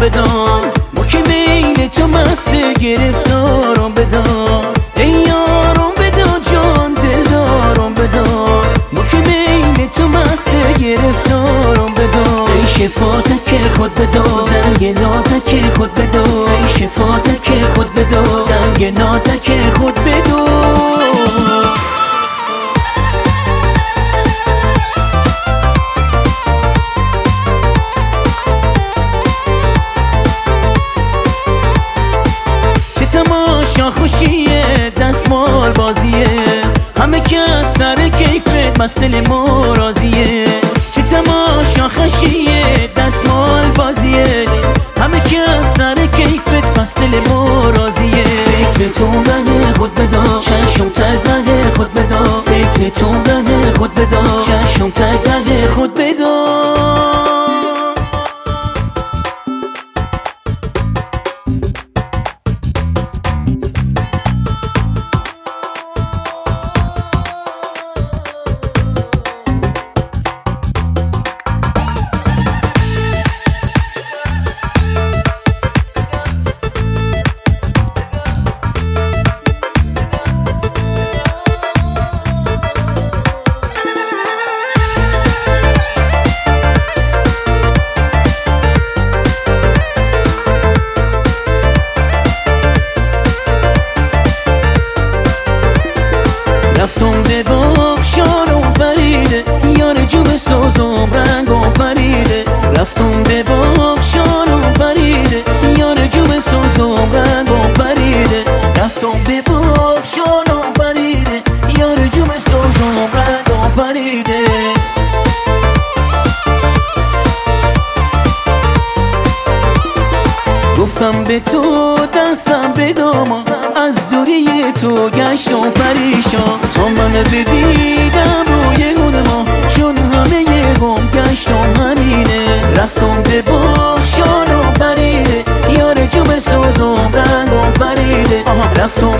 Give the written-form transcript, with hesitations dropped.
بدار، ما که بین تو مسته گرفتارم بدار. ای یارم بدار جان دلدارم بدار، ما که بین تو مسته گرفتارم بدار. ای شفاعتک خود بدار، دنگ ناتک خود بدار. ای شفاعتک خود بدار، دنگ ناتک خود بدار. تماشا خوشیه دستمال بازیه، همه که از سر کیفت بس دل ما راضیه. چه تماشا خوشیه دستمال بازیه، همه که از سر کیفت بس دل ما راضیه. فکر تو بنه خود بدار، چشم تک بنه خود بدار. فکر تو بنه خود بدار، چشم تک بنه خود بدار. رفتم به باغ شارم فریده، یار جوب سوزم رنگ آفریده. رفتم به باغ شارم فریده، یار جوب سوزم رنگ آفریده. رفتم به باغ شارم فریده، یار جوب سوزم رنگ آفریده. گفتم به تو دستم به دامان، از دوری تو گشتم پریشان. تا من بدیدم روی گونه ما، چون همه گم گشتم همینه. رفتم به باغ شارم پریده، یار جوب سوزم رنگ آفریده. رفتم